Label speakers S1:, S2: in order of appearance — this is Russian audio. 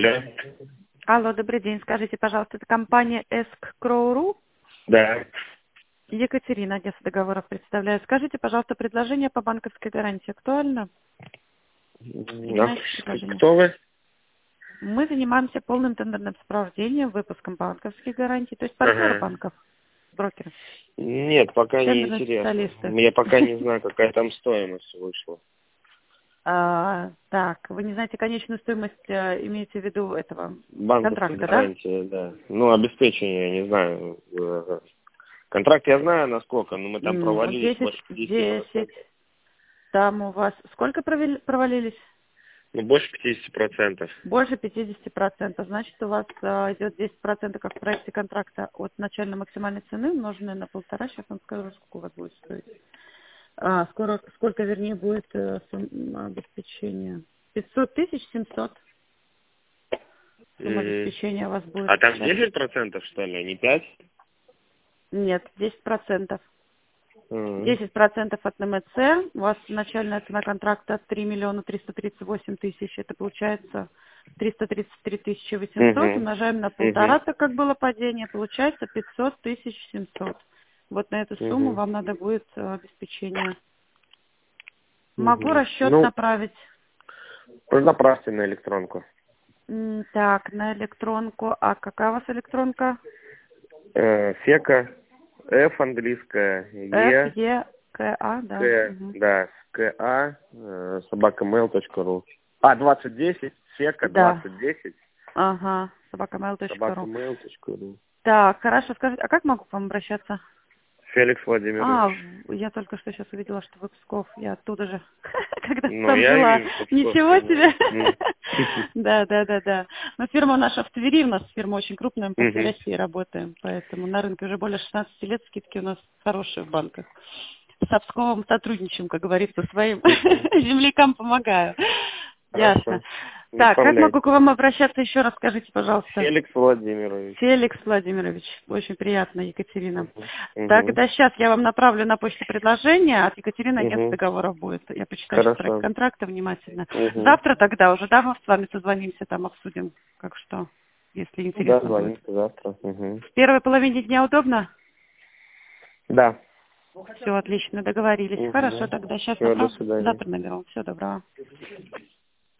S1: Алло.
S2: Алло, добрый день. Скажите, пожалуйста, это компания Escrow.ru?
S1: Да.
S2: Екатерина, агентство договоров представляю. Скажите, пожалуйста, предложение по банковской гарантии актуально? Принимаете предложение?
S1: Кто вы?
S2: Мы занимаемся полным тендерным сопровождением, выпуском банковских гарантий, то есть партнеры банков, брокеры.
S1: Нет, пока не
S2: Тендерные
S1: интересно.
S2: специалисты.
S1: Я пока не знаю, какая там стоимость вышла.
S2: Так, вы не знаете конечную стоимость, имеете в виду этого
S1: Банковская
S2: контракта, да?
S1: гарантия, да. Ну, обеспечение, я не знаю. Контракт я знаю, насколько, но мы там
S2: Ну,
S1: провалились
S2: 10,
S1: больше
S2: 10,
S1: 50%.
S2: там у вас сколько провалились?
S1: Ну, больше 50%.
S2: Больше 50%. Значит, у вас идет 10% как в проекте контракта от начальной максимальной цены, умноженное на 1,5. Сейчас вам скажу, сколько у вас будет стоить. Сколько, вернее, будет сумма обеспечения? 500 тысяч 700. Сумма обеспечения у вас будет.
S1: А там
S2: Сейчас.
S1: 10%, что ли, а не 5%?
S2: Нет, 10%. 10% от НМЦ. У вас начальная цена контракта 3 миллиона 338 тысяч. Это получается 333 800. Умножаем на 1,5, так как было падение. Получается 500 700. Вот на эту сумму вам надо будет обеспечение. Могу расчет направить.
S1: Направьте на электронку.
S2: Так, на электронку. А какая у вас электронка?
S1: Фека, F английская,
S2: F, E, K, A, да.
S1: К, да, КА, собакамейл.ру. 2010, Фека,
S2: Да.
S1: 2010.
S2: Ага, собакамейл.ру.
S1: Собакамейл.ру.
S2: Так, хорошо, скажите, а как могу к вам обращаться?
S1: Феликс Владимирович.
S2: Я только что сейчас увидела, что вы Псков. Я оттуда же, когда
S1: Ну,
S2: там
S1: я
S2: была.
S1: вижу, что Псков,
S2: Ничего себе.
S1: конечно.
S2: Да. Но фирма наша в Твери, у нас фирма очень крупная, мы по всей России работаем. Поэтому на рынке уже более 16 лет, скидки у нас хорошие в банках. С Псковом сотрудничаем, как говорится, своим землякам помогаю. Ясно. Так, как могу к вам обращаться еще раз, скажите, пожалуйста.
S1: Феликс Владимирович.
S2: Феликс Владимирович, очень приятно, Екатерина. Тогда сейчас я вам направлю на почту предложение, от Екатерины агентство договоров будет. Я почитаю сейчас проект контракта внимательно. Завтра тогда уже, да, мы с вами созвонимся, там обсудим, как что, если интересно будет.
S1: Да, звоните завтра.
S2: В первой половине дня удобно?
S1: Да.
S2: Все, отлично, договорились. Хорошо, тогда сейчас
S1: Всё, до
S2: направлю.
S1: свидания.
S2: Завтра наберу. Всего доброго.